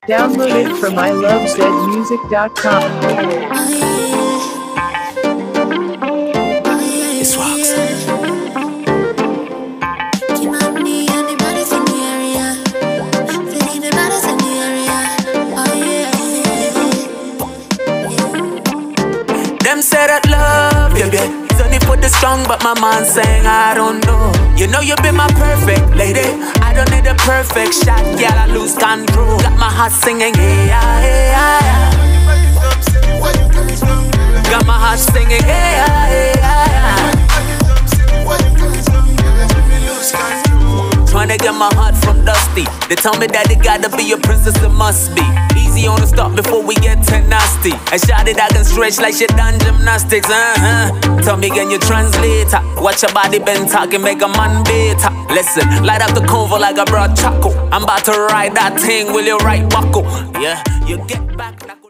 Download it from ilovezmusic.com. It's rocks. Them say that love, baby, it's only for the strong, but my man saying I don't know. You know you be my perfect lady. I don't need a perfect shot, girl, I lose control. Got my heart singing, hey, hey, hey. Got my heart singing, hey, hey, hey. Trying to get my heart from Dusty. They tell me that it gotta be a princess, it must be easy on the start before we get too nasty. And shout it, I can stretch like shit done gymnastics, Tell me, can you translate? Watch your body bend, talking, make a man better. Listen, light up the convo like a broad choco. I'm about to ride that thing, will you right buckle? Yeah, you get back.